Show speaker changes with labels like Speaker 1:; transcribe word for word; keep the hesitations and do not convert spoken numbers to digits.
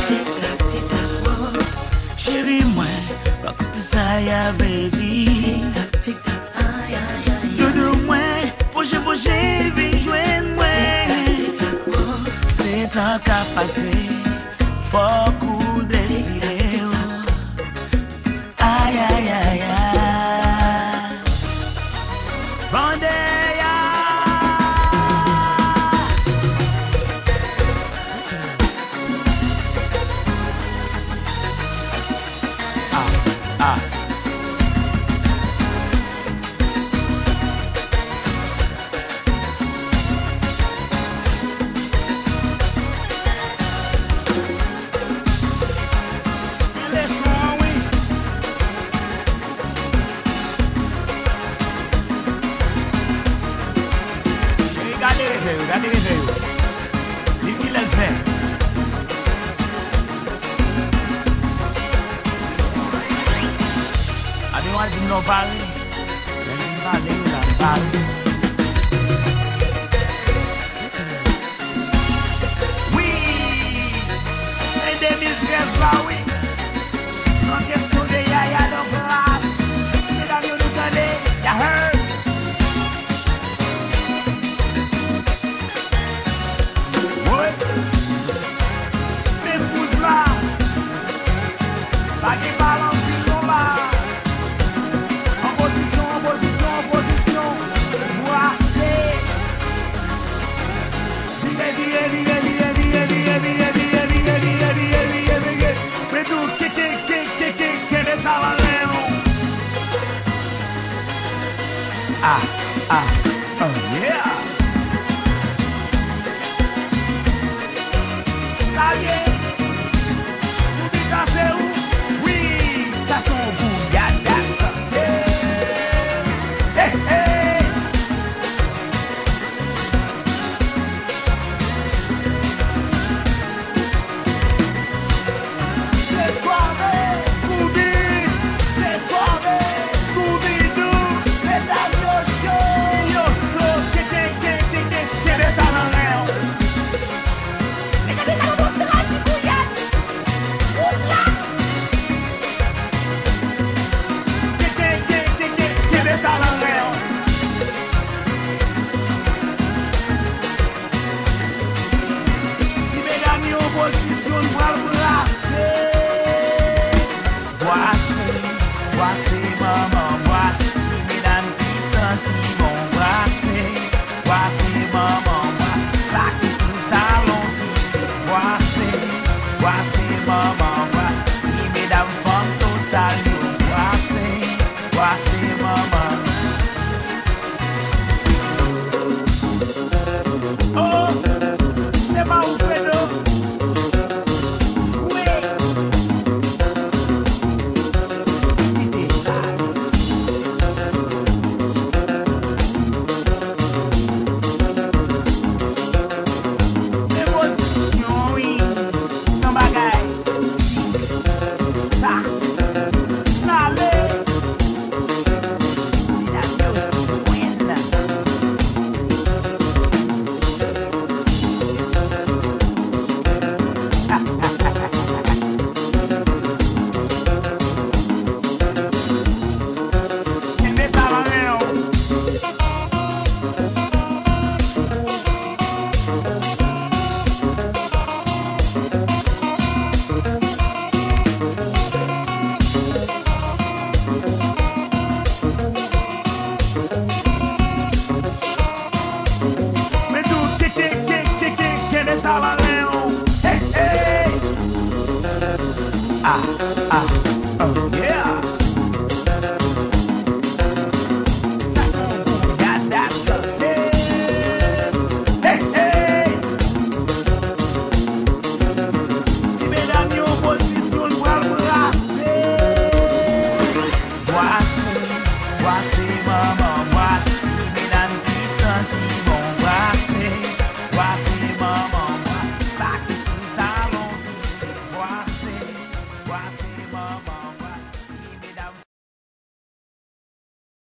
Speaker 1: Chérie, moi, pas que ça y avait dit. Doudou, moi, projet, projet, viens joindre moi. C'est un cas passé, faut coup décidé. Aïe, aïe, aïe, aïe. Vendéa. Ah. Laisse-moi, oui. J'ai regardé les feux, regardez les feux. Dis qu'il le fait. Moi je n'en parle, je n'en parle, je n'en parle. Oui, en deux mille treize là oui, sans question de yaya de place. Si mesdames vous nous donnez, y'a heard. Oui, mes pouces là, pas qui parlent en plus non là. Position, position, brassé. Viens, viens, viens, viens, viens, viens, viens, viens, viens, viens, viens, viens, viens. Mais tout, qui, qui, qui, qui, qui, qui, des salariés. Ah, ah, oh yeah. Ça y est. Scooby, ça c'est où? Oui, ça sont vous, y'a d'accord, c'est. Position de bras brassé. Brassé, brassé, maman, brassé. Mesdames qui sentent bon brassé. Brassé, maman, brassé. Ça qui sous talon qui brassé. Brassé, maman, brassé. Mesdames femmes totales brassé. Brassé, maman. Oh, c'est pas où Fredo. Ah, ah.